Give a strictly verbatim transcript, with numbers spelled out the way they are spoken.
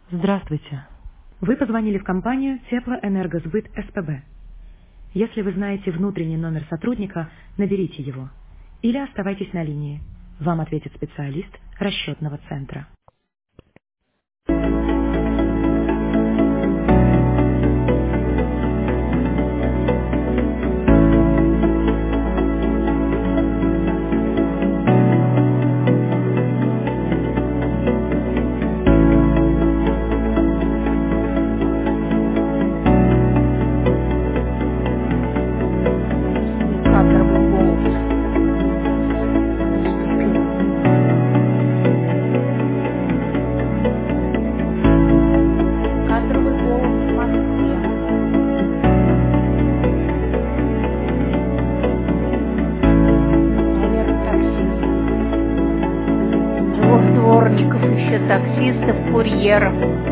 Здравствуйте. Вы позвонили в компанию Теплоэнергосбыт СПБ. Если вы знаете внутренний номер сотрудника, наберите его. Или оставайтесь на линии. Вам ответит специалист расчетного центра. Кадровый голос наступил. Кадровый голос в Москве. Наверное, таксист. Двух дворников, еще таксистов, курьеров.